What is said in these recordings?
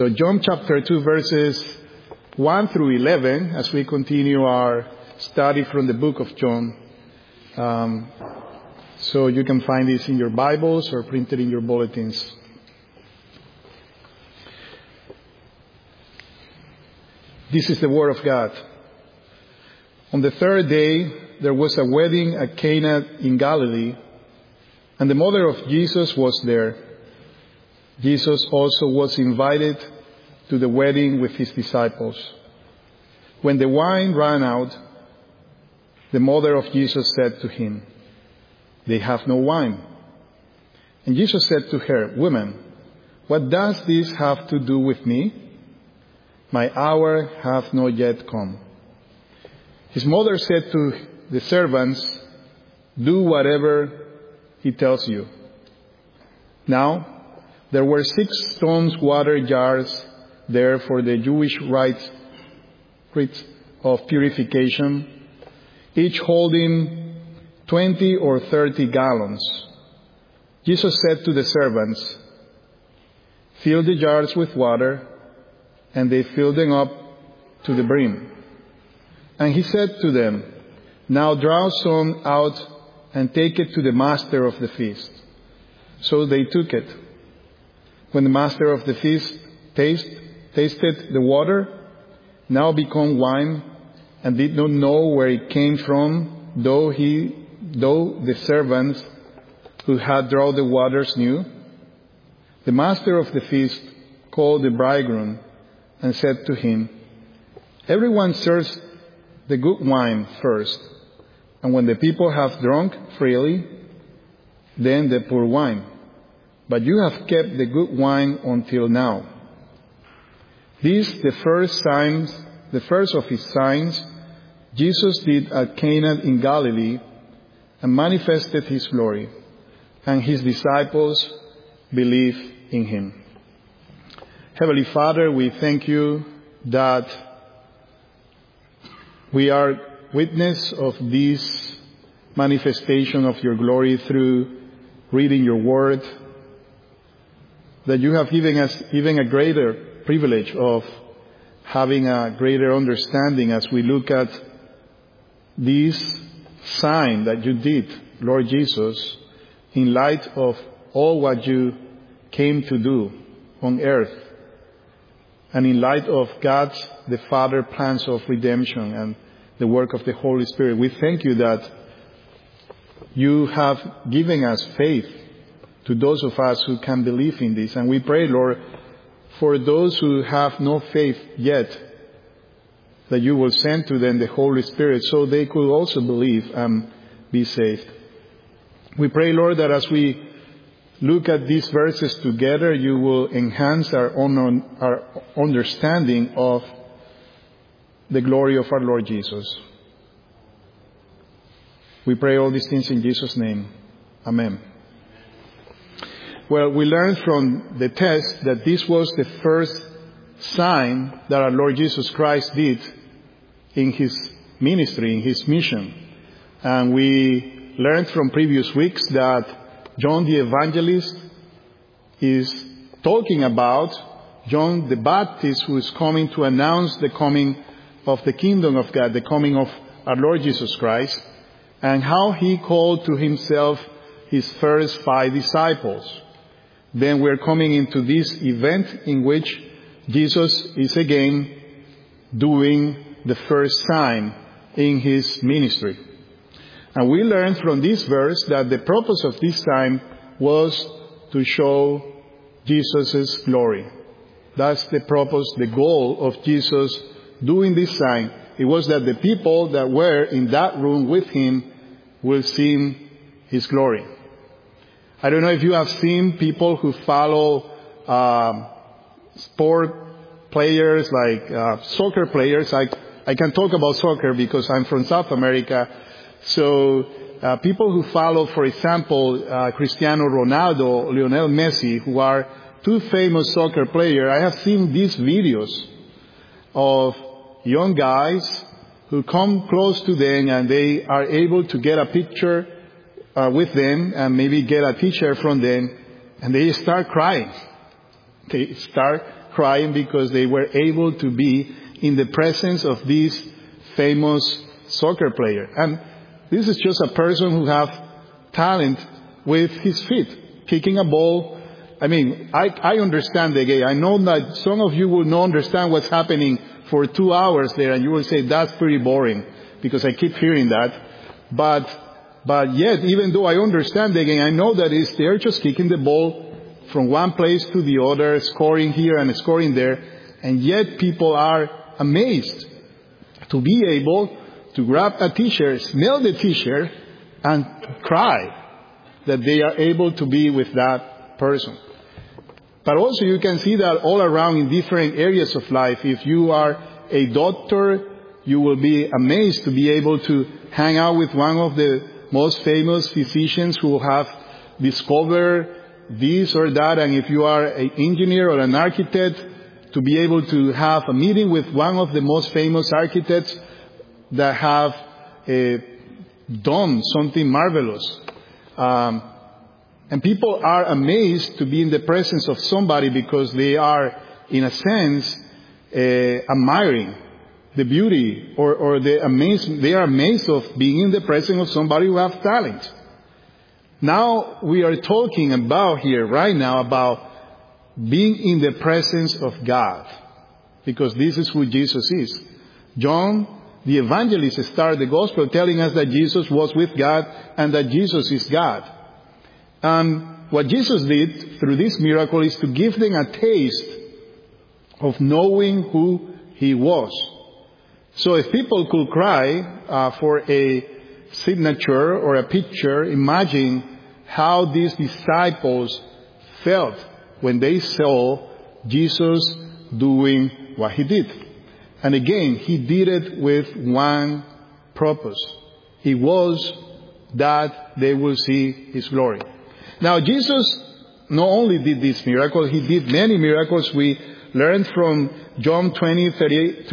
So John chapter 2 verses 1 through 11 as we continue our study from the book of John. So you can find this in your Bibles or printed in your bulletins. This is the Word of God. On the third day, there was a wedding at Cana in Galilee, and the mother of Jesus was there. Jesus also was invited to the wedding with his disciples. When the wine ran out, the mother of Jesus said to him, "They have no wine." And Jesus said to her, "Woman, what does this have to do with me? My hour hath not yet come." His mother said to the servants, "Do whatever he tells you." Now, there were 6 stone water jars there for the Jewish rites of purification, each holding 20 or 30 gallons. Jesus said to the servants, "Fill the jars with water," and they filled them up to the brim. And he said to them, "Now draw some out and take it to the master of the feast." So they took it. When the master of the feast tasted the water, now become wine, and did not know where it came from, though the servants who had drawn the waters knew, the master of the feast called the bridegroom and said to him, "Everyone serves the good wine first, and when the people have drunk freely, then the poor wine. But you have kept the good wine until now." This, the first of his signs, Jesus did at Cana in Galilee, and manifested his glory, and his disciples believed in him. Heavenly Father, we thank you that we are witness of this manifestation of your glory through reading your word, that you have given us even a greater privilege of having a greater understanding as we look at this sign that you did, Lord Jesus, in light of all what you came to do on earth, and in light of God's, the Father, plans of redemption and the work of the Holy Spirit. We thank you that you have given us faith to those of us who can believe in this. And we pray, Lord, for those who have no faith yet, that you will send to them the Holy Spirit so they could also believe and be saved. We pray, Lord, that as we look at these verses together, you will enhance our understanding of the glory of our Lord Jesus. We pray all these things in Jesus' name. Amen. Well, we learned from the text that this was the first sign that our Lord Jesus Christ did in his ministry, in his mission. And we learned from previous weeks that John the Evangelist is talking about John the Baptist, who is coming to announce the coming of the kingdom of God, the coming of our Lord Jesus Christ, and how he called to himself his first 5 disciples. Then we're coming into this event in which Jesus is again doing the first sign in his ministry. And we learned from this verse that the purpose of this sign was to show Jesus' glory. That's the purpose, the goal of Jesus doing this sign. It was that the people that were in that room with him will see his glory. I don't know if you have seen people who follow sport players, like soccer players. I can talk about soccer because I'm from South America. So people who follow, for example, Cristiano Ronaldo, Lionel Messi, who are 2 famous soccer players, I have seen these videos of young guys who come close to them and they are able to get a picture with them and maybe get a t-shirt from them, and they start crying. They start crying because they were able to be in the presence of this famous soccer player. And this is just a person who has talent with his feet, kicking a ball. I mean, I understand the game. I know that some of you will not understand what's happening for 2 hours there, and you will say, that's pretty boring, because I keep hearing that. But yet, even though I understand the game, I know that they're just kicking the ball from one place to the other, scoring here and scoring there, and yet people are amazed to be able to grab a t-shirt, smell the t-shirt, and cry that they are able to be with that person. But also you can see that all around in different areas of life. If you are a doctor, you will be amazed to be able to hang out with one of the most famous physicians who have discovered this or that. And if you are an engineer or an architect, to be able to have a meeting with one of the most famous architects that have done something marvelous. And people are amazed to be in the presence of somebody because they are, in a sense, admiring the beauty or the amazement. They are amazed of being in the presence of somebody who has talent. Now we are talking about here right now about being in the presence of God, because this is who Jesus is. John, the evangelist, started the gospel telling us that Jesus was with God and that Jesus is God. And what Jesus did through this miracle is to give them a taste of knowing who He was. So if people could cry for a signature or a picture, imagine how these disciples felt when they saw Jesus doing what He did. And again, He did it with one purpose. It was that they will see His glory. Now, Jesus not only did this miracle, He did many miracles. We learned from John 20,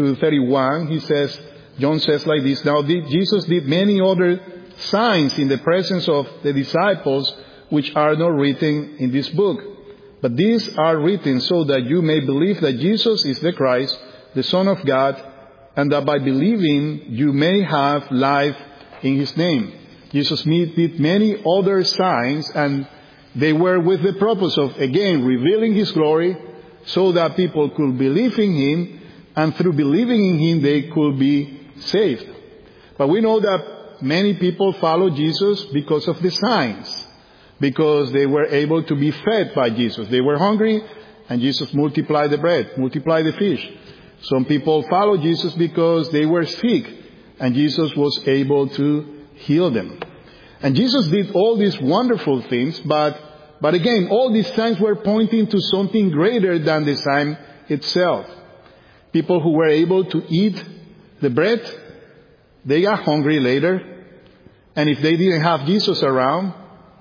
30-31. John says like this, now Jesus did many other signs in the presence of the disciples, which are not written in this book. But these are written so that you may believe that Jesus is the Christ, the Son of God, and that by believing you may have life in His name. Jesus did many other signs, and they were with the purpose of, again, revealing His glory so that people could believe in Him, and through believing in Him they could be saved. But we know that many people follow Jesus because of the signs, because they were able to be fed by Jesus. They were hungry, and Jesus multiplied the bread, multiplied the fish. Some people follow Jesus because they were sick, and Jesus was able to heal them. And Jesus did all these wonderful things, but again, all these signs were pointing to something greater than the sign itself. People who were able to eat the bread, they got hungry later, and if they didn't have Jesus around,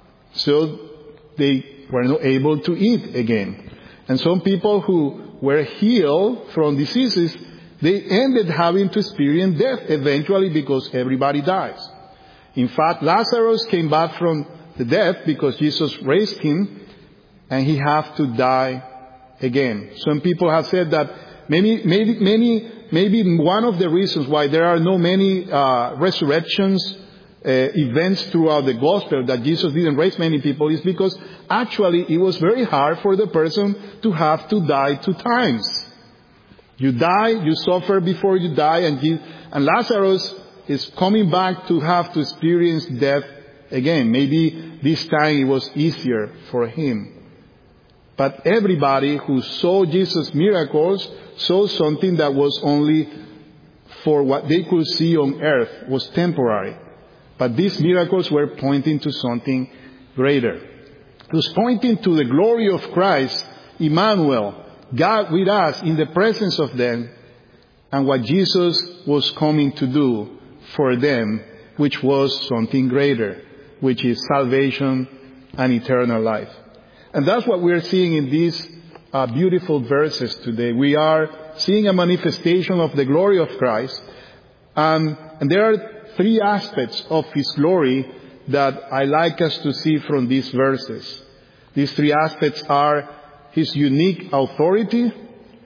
so they were not able to eat again. And some people who were healed from diseases, they ended having to experience death eventually because everybody dies. In fact, Lazarus came back from the death because Jesus raised him, and he had to die again. Some people have said that maybe one of the reasons why there are no many resurrections events throughout the gospel, that Jesus didn't raise many people, is because actually it was very hard for the person to have to die 2 times. You die, you suffer before you die, and Lazarus is coming back to have to experience death again. Maybe this time it was easier for him. But everybody who saw Jesus' miracles saw something that was only for what they could see on earth, was temporary. But these miracles were pointing to something greater. It was pointing to the glory of Christ, Emmanuel, God with us in the presence of them, and what Jesus was coming to do for them, which was something greater, which is salvation and eternal life. And that's what we're seeing in these beautiful verses today. We are seeing a manifestation of the glory of Christ, and there are 3 aspects of His glory that I like us to see from these verses. These 3 aspects are His unique authority,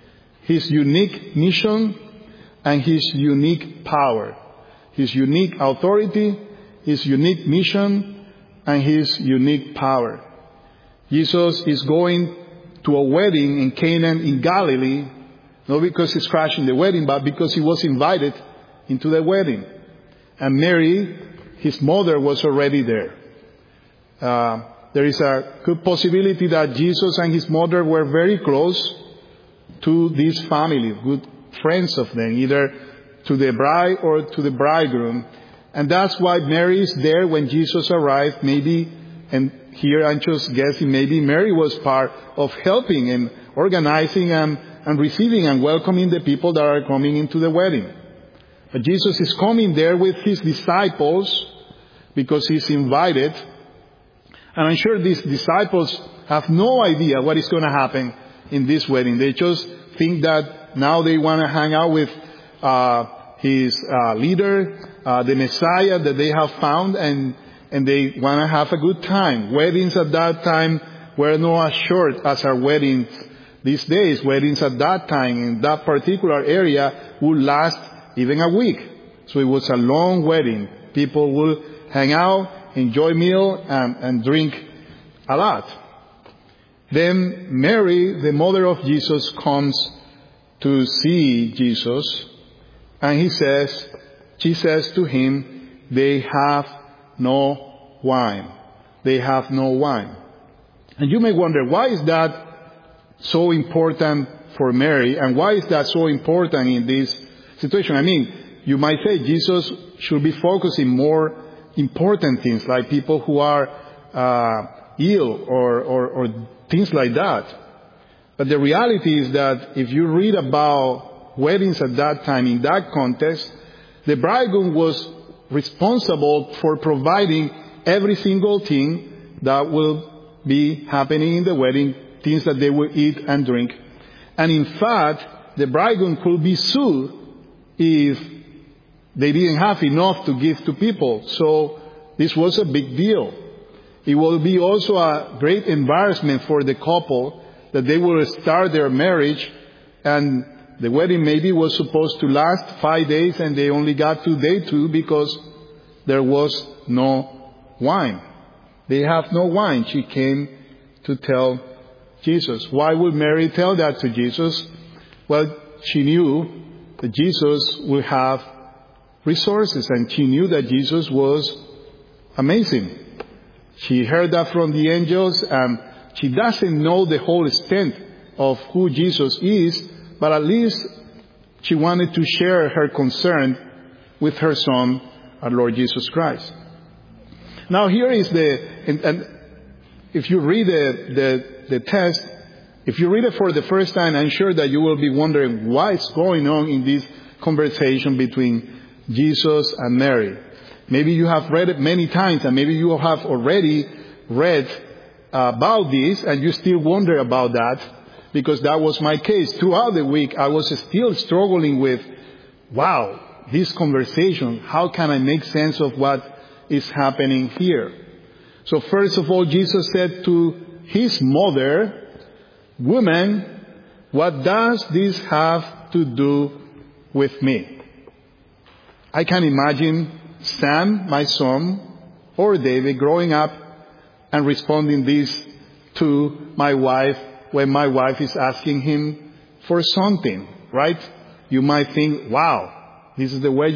his unique mission, and his unique power. His unique authority, his unique mission, and his unique power. Jesus is going to a wedding in Cana in Galilee, not because he's crashing the wedding, but because he was invited into the wedding. And Mary, his mother, was already there. There is a good possibility that Jesus and his mother were very close to this family, good friends of them, either to the bride or to the bridegroom. And that's why Mary is there when Jesus arrived. Maybe, and here I'm just guessing, maybe Mary was part of helping and organizing and receiving and welcoming the people that are coming into the wedding. But Jesus is coming there with his disciples because he's invited. And I'm sure these disciples have no idea what is going to happen in this wedding. They just think that now they want to hang out with his leader, the Messiah that they have found, and they want to have a good time. Weddings at that time were not as short as our weddings these days. Weddings at that time in that particular area would last even a week. So it was a long wedding. People will hang out, enjoy meal, and drink a lot. Then Mary, the mother of Jesus, comes to see Jesus, and she says to him, they have no wine. They have no wine. And you may wonder, why is that so important for Mary, and why is that so important in this situation? I mean, you might say Jesus should be focusing more important things, like people who are ill or things like that. But the reality is that if you read about weddings at that time, in that context, the bridegroom was responsible for providing every single thing that will be happening in the wedding, things that they will eat and drink. And in fact, the bridegroom could be sued if they didn't have enough to give to people. So this was a big deal. It will be also a great embarrassment for the couple that they will start their marriage, and the wedding maybe was supposed to last 5 days and they only got to day 2 because there was no wine. They have no wine. She came to tell Jesus. Why would Mary tell that to Jesus? Well, she knew that Jesus would have resources, and she knew that Jesus was amazing. She heard that from the angels, and she doesn't know the whole extent of who Jesus is, but at least she wanted to share her concern with her son, our Lord Jesus Christ. Now here is and if you read the text, if you read it for the first time, I'm sure that you will be wondering what is going on in this conversation between Jesus and Mary. Maybe you have read it many times, and maybe you have already read about this, and you still wonder about that, because that was my case. Throughout the week, I was still struggling with, wow, this conversation, how can I make sense of what is happening here? So first of all, Jesus said to his mother, woman, what does this have to do with me? I can imagine Sam, my son, or David growing up and responding this to my wife when my wife is asking him for something, right? You might think, wow, this is the way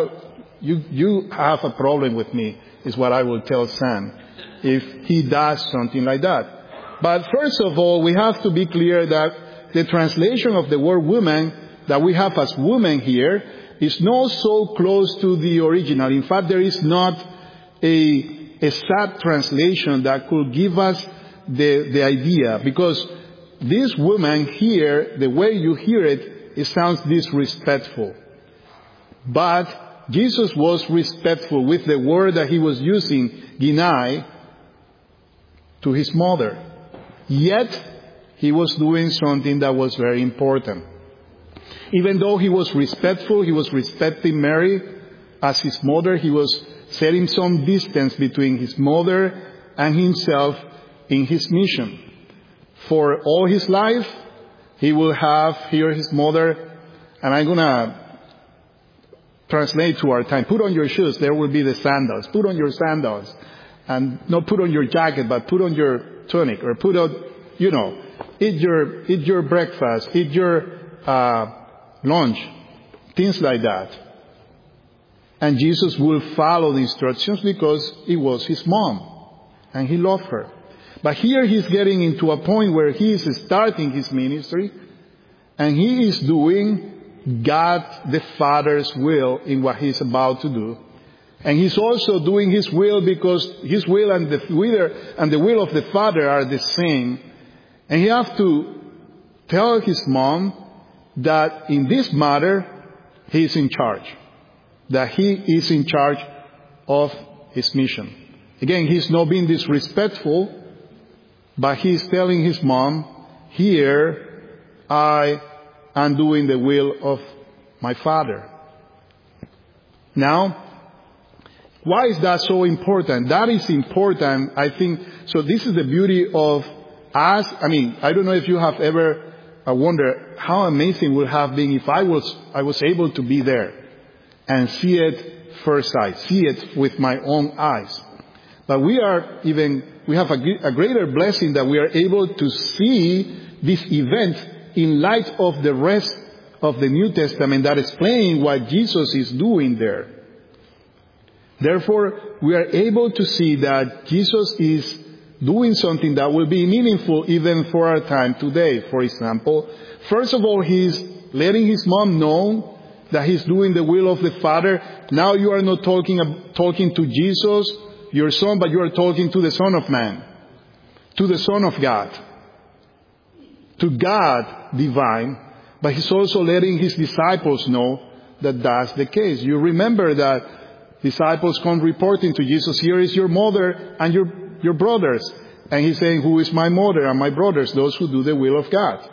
you have a problem with me, is what I will tell Sam if he does something like that. But first of all, we have to be clear that the translation of the word woman that we have as woman here is not so close to the original. In fact, there is not a exact translation that could give us the idea, because this woman here, the way you hear it, it sounds disrespectful. But Jesus was respectful with the word that he was using, ginai, to his mother. Yet, he was doing something that was very important. Even though he was respectful, he was respecting Mary as his mother, he was setting some distance between his mother and himself in his mission. For all his life, He will have here his mother, and I'm going to translate to our time. Put on your shoes. There will be the sandals. Put on your sandals. And not put on your jacket, but put on your tunic, or put on, eat your breakfast, eat your lunch, things like that. And Jesus will follow the instructions because it was his mom, and he loved her. But here he's getting into a point where he is starting his ministry, and he is doing God the Father's will in what he's about to do. And he's also doing his will because his will and the will of the Father are the same. And he has to tell his mom that in this matter, he is in charge. That he is in charge of his mission. Again, he's not being disrespectful, but he's telling his mom, here I am doing the will of my Father. Now, why is that so important? That is important, I think. So this is the beauty of us. I don't know if you have ever wondered how amazing it would have been if I was able to be there and see it first sight, see it with my own eyes. But we have a greater blessing that we are able to see this event in light of the rest of the New Testament that explains what Jesus is doing there. Therefore, we are able to see that Jesus is doing something that will be meaningful even for our time today. For example, first of all, he's letting his mom know that he's doing the will of the Father. Now you are not talking to Jesus, your son, but you are talking to the Son of Man, to the Son of God, to God divine. But he's also letting his disciples know that that's the case. You remember that disciples come reporting to Jesus, here is your mother and your brothers. And he's saying, who is my mother and my brothers? Those who do the will of God.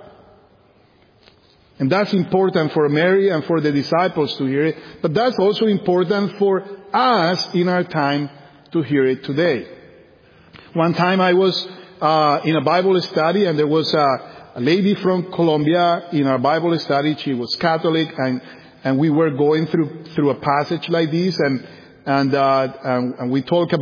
And that's important for Mary and for the disciples to hear it. But that's also important for us in our time to hear it today. One time I was in a Bible study, and there was a lady from Colombia in our Bible study. She was Catholic, and we were going through a passage like this, and we talk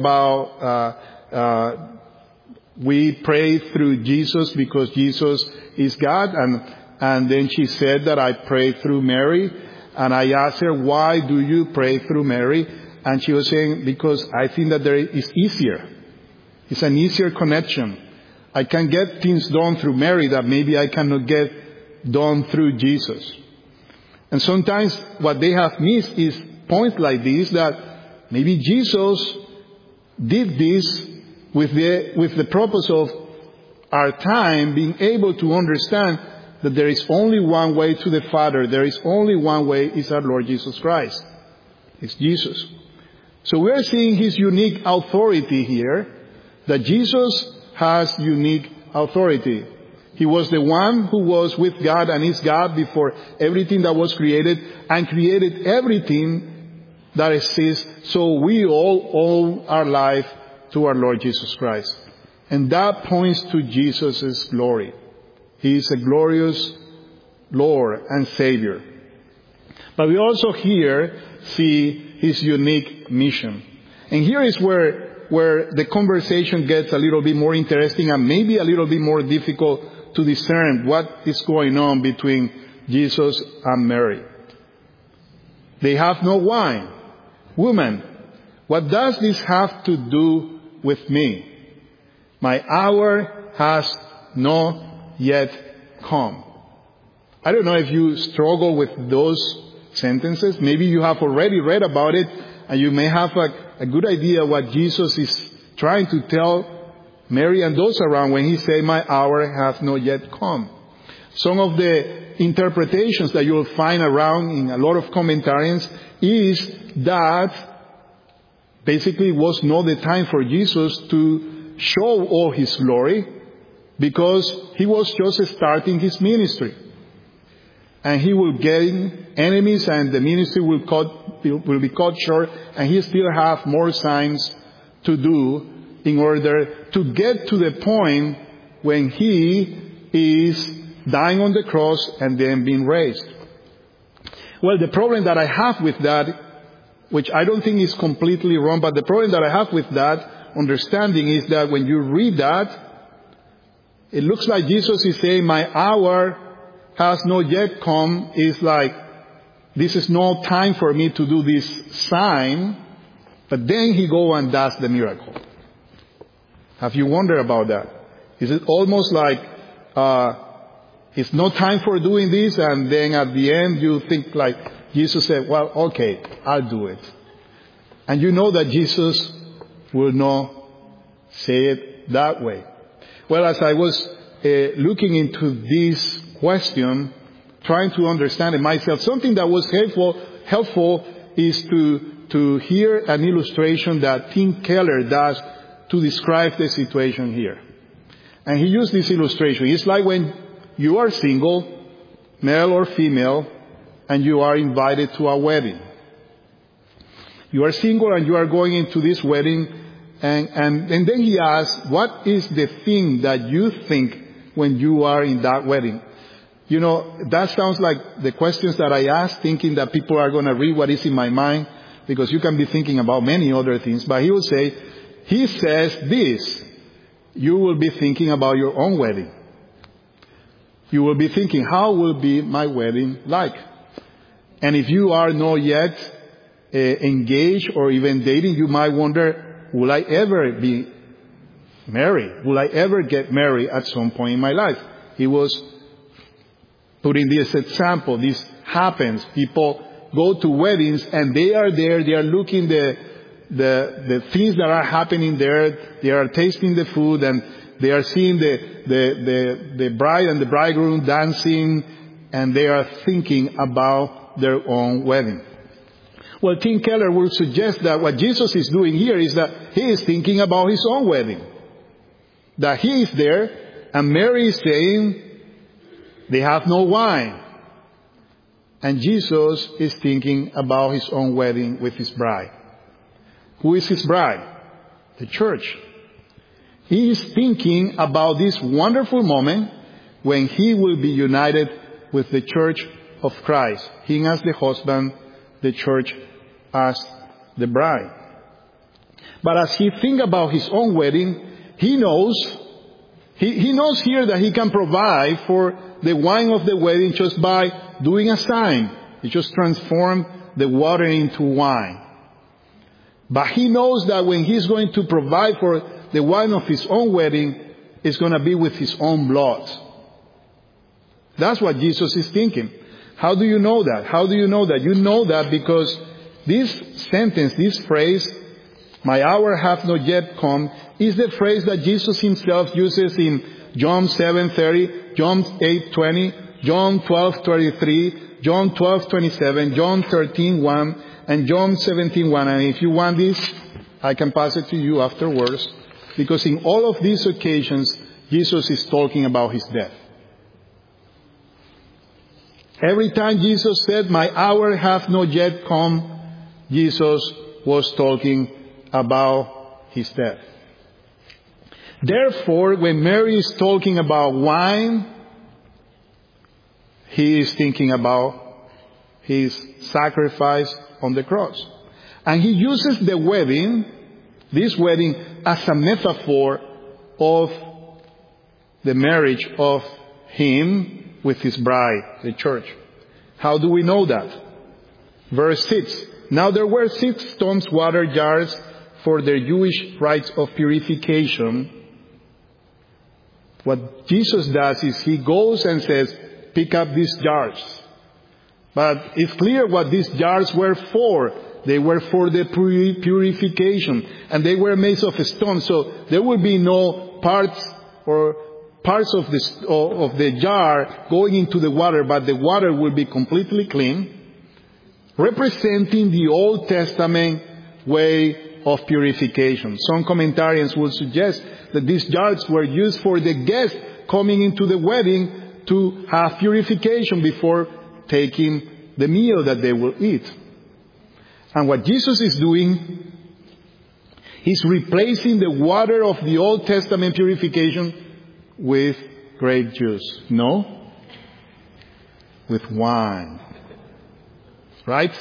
about we pray through Jesus because Jesus is God, and then she said that I pray through Mary, and I asked her, why do you pray through Mary? And she was saying, because I think that there is easier. It's an easier connection. I can get things done through Mary that maybe I cannot get done through Jesus. And sometimes what they have missed is points like this, that maybe Jesus did this with the purpose of our time being able to understand that there is only one way to the Father. There is only one way, is our Lord Jesus Christ. It's Jesus. So we are seeing his unique authority here, that Jesus has unique authority. He was the one who was with God and is God before everything that was created, and created everything that exists. So we all owe our life to our Lord Jesus Christ. And that points to Jesus' glory. He is a glorious Lord and Savior. But we also here see his unique mission. And here is where the conversation gets a little bit more interesting and maybe a little bit more difficult to discern what is going on between Jesus and Mary. They have no wine. Woman, what does this have to do with me? My hour has not yet come. I don't know if you struggle with those sentences. Maybe you have already read about it, and you may have a good idea what Jesus is trying to tell Mary and those around when he says, my hour has not yet come. Some of the interpretations that you'll find around in a lot of commentaries is that basically it was not the time for Jesus to show all his glory, because he was just starting his ministry. And he will gain enemies, and the ministry will be cut short, and he still have more signs to do in order to get to the point when he is dying on the cross, and then being raised. Well, the problem that I have with that, which I don't think is completely wrong, but the problem that I have with that understanding is that when you read that, it looks like Jesus is saying, my hour has not yet come. It's like, this is no time for me to do this sign. But then he goes and does the miracle. Have you wondered about that? Is it almost like it's no time for doing this, and then at the end you think like Jesus said, well, okay, I'll do it. And you know that Jesus will not say it that way. Well, as I was looking into this question, trying to understand it myself, something that was helpful is to hear an illustration that Tim Keller does to describe the situation here. And he used this illustration. It's like when you are single, male or female, and you are invited to a wedding. You are single and you are going into this wedding, and then he asks, what is the thing that you think when you are in that wedding? You know, that sounds like the questions that I ask, thinking that people are going to read what is in my mind, because you can be thinking about many other things. But he will say, he says this, you will be thinking about your own wedding. You will be thinking, how will be my wedding like? And if you are not yet engaged or even dating, you might wonder, will I ever be married? Will I ever get married at some point in my life? He was putting this example. This happens. People go to weddings and they are there. They are looking the things that are happening there. They are tasting the food and they are seeing the bride and the bridegroom dancing, and they are thinking about their own wedding. Well, Tim Keller will suggest that what Jesus is doing here is that he is thinking about his own wedding. That he is there, and Mary is saying, they have no wine. And Jesus is thinking about his own wedding with his bride. Who is his bride? The church. He is thinking about this wonderful moment when he will be united with the church of Christ. Him as the husband, the church as the bride. But as he thinks about his own wedding, he knows here that he can provide for the wine of the wedding just by doing a sign. He just transformed the water into wine. But he knows that when he's going to provide for the wine of his own wedding, it's going to be with his own blood. That's what Jesus is thinking. How do you know that? How do you know that? You know that because this sentence, this phrase, my hour hath not yet come, is the phrase that Jesus himself uses in John 7:30, John 8:20, John 12:33, John 12:27, John 13:1, and John 17:1. And if you want this, I can pass it to you afterwards, because in all of these occasions, Jesus is talking about his death. Every time Jesus said, my hour hath not yet come, Jesus was talking about his death. Therefore, when Mary is talking about wine, he is thinking about his sacrifice on the cross. And he uses the wedding, this wedding, as a metaphor of the marriage of him with his bride, the church. How do we know that? Verse 6. Now there were 6 stone water jars for their Jewish rites of purification. What Jesus does is he goes and says, pick up these jars. But it's clear what these jars were for. They were for the purification. And they were made of stone. So there will be no parts of the jar going into the water, but the water will be completely clean, representing the Old Testament way of purification. Some commentarians will suggest that these jars were used for the guests coming into the wedding to have purification before taking the meal that they will eat. And what Jesus is doing, he's replacing the water of the Old Testament purification with grape juice. No, with wine. Right?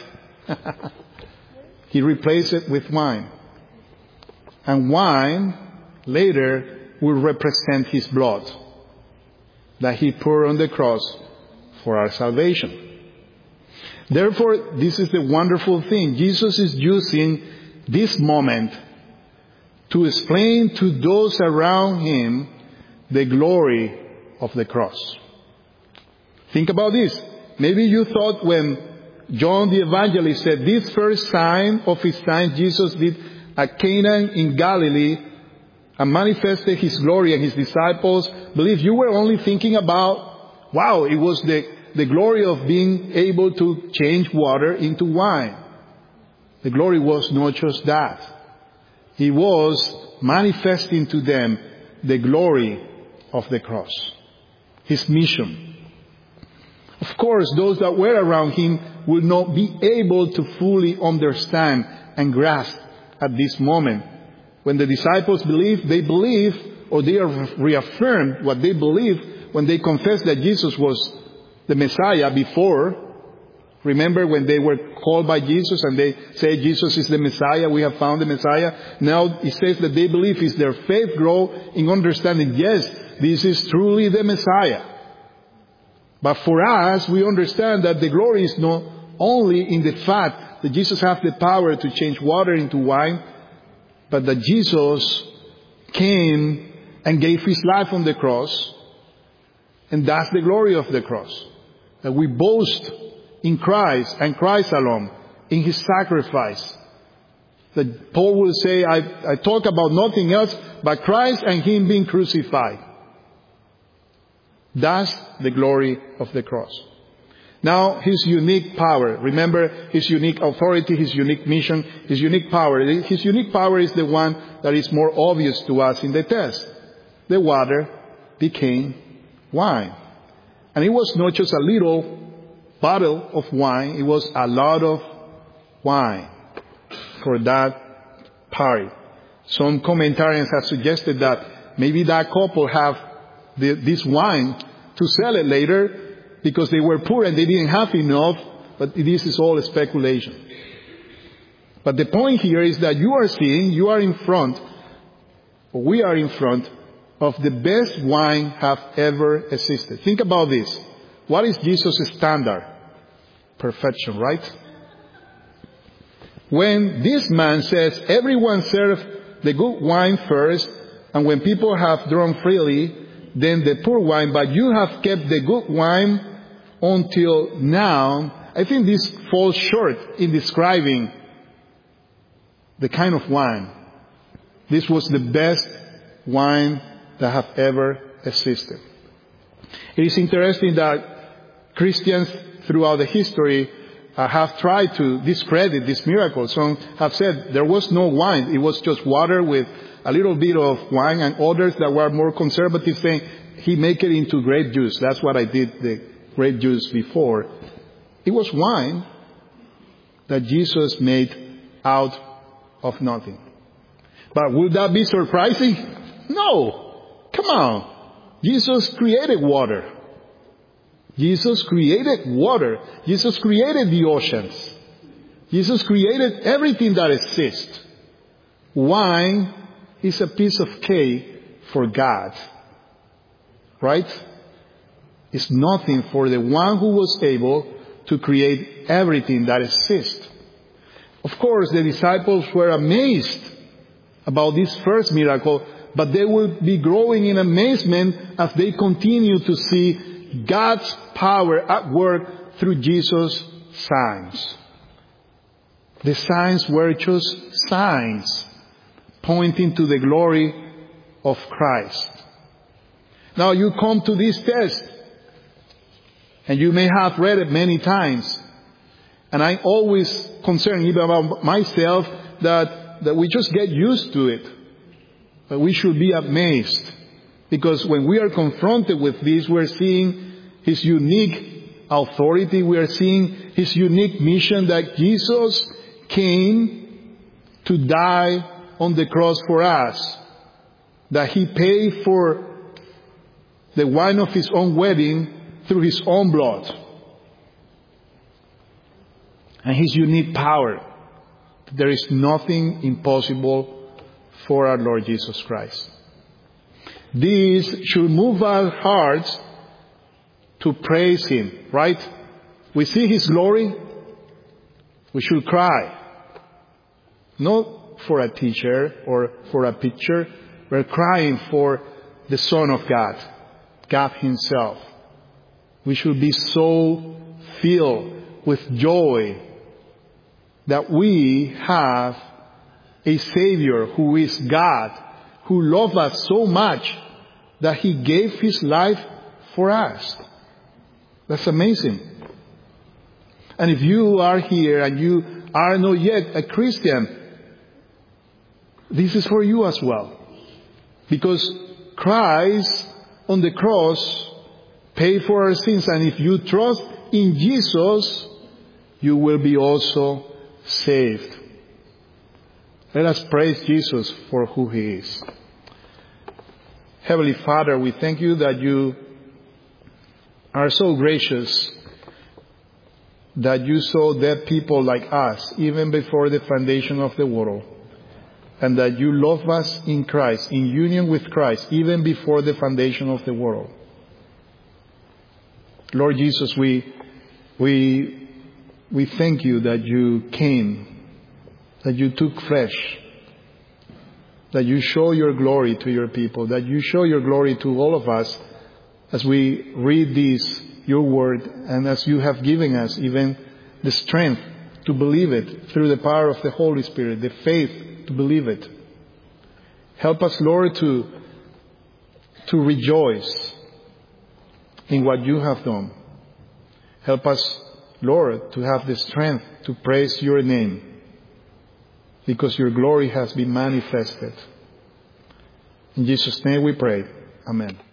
He replaced it with wine. And wine later will represent his blood that he poured on the cross for our salvation. Therefore, this is the wonderful thing. Jesus is using this moment to explain to those around him the glory of the cross. Think about this. Maybe you thought when John the Evangelist said this first sign of his sign Jesus did at Cana in Galilee and manifested his glory, and his disciples believed, you were only thinking about, wow, it was the glory of being able to change water into wine. The glory was not just that. He was manifesting to them the glory of the cross, his mission. Of course, those that were around him would not be able to fully understand and grasp at this moment. When the disciples believed, they believed, or they reaffirmed what they believed when they confessed that Jesus was the Messiah before. Remember when they were called by Jesus and they said Jesus is the Messiah, we have found the Messiah. Now it says that they believe is their faith grow in understanding, yes, this is truly the Messiah. But for us, we understand that the glory is not only in the fact that Jesus has the power to change water into wine, but that Jesus came and gave his life on the cross. And that's the glory of the cross. That we boast in Christ and Christ alone, in his sacrifice. That Paul will say, I talk about nothing else but Christ and him being crucified. That's the glory of the cross. Now, his unique power. Remember his unique authority, his unique mission, his unique power. His unique power is the one that is more obvious to us in the text. The water became wine. And it was not just a little bottle of wine. It was a lot of wine for that party. Some commentarians have suggested that maybe that couple have this wine to sell it later because they were poor and they didn't have enough, but this is all speculation. But the point here is that we are in front of the best wine have ever existed. Think about this. What is Jesus' standard? Perfection, right? When this man says, everyone serve the good wine first, and when people have drunk freely, then the poor wine, but you have kept the good wine until now. I think this falls short in describing the kind of wine. This was the best wine that have ever existed. It is interesting that Christians throughout the history have tried to discredit this miracle. Some have said there was no wine. It was just water with a little bit of wine, and others that were more conservative saying he make it into grape juice. That's what I did the grape juice before. It was wine that Jesus made out of nothing. But would that be surprising? No. Come on. Jesus created water. Jesus created water. Jesus created the oceans. Jesus created everything that exists. Wine is a piece of cake for God. Right? It's nothing for the one who was able to create everything that exists. Of course, the disciples were amazed about this first miracle, but they will be growing in amazement as they continue to see God's power at work through Jesus' signs. The signs were just signs pointing to the glory of Christ. Now you come to this text, and you may have read it many times. And I'm always concerned, even about myself, that we just get used to it. But we should be amazed. Because when we are confronted with this, we're seeing his unique authority. We are seeing his unique mission that Jesus came to die on the cross for us. That he paid for the wine of his own wedding through his own blood. and His unique power. There is nothing impossible for our Lord Jesus Christ. This should move our hearts to praise Him, right? We see His glory, we should cry. Not for a teacher or for a picture. We're crying for the Son of God, God Himself. We should be so filled with joy that we have a Savior who is God, who loved us so much that He gave His life for us. That's amazing. And if you are here and you are not yet a Christian, this is for you as well. Because Christ on the cross paid for our sins, and if you trust in Jesus, you will be also saved. Let us praise Jesus for who He is. Heavenly Father, we thank You that You are so gracious, that You saw dead people like us even before the foundation of the world, and that You love us in Christ, in union with Christ, even before the foundation of the world. Lord Jesus, we thank You that You came, that You took flesh, that You show Your glory to Your people, that You show Your glory to all of us as we read Your word, and as You have given us even the strength to believe it through the power of the Holy Spirit, the faith to believe it. Help us, Lord, to rejoice in what You have done. Help us, Lord, to have the strength to praise Your name, because Your glory has been manifested. In Jesus' name we pray. Amen.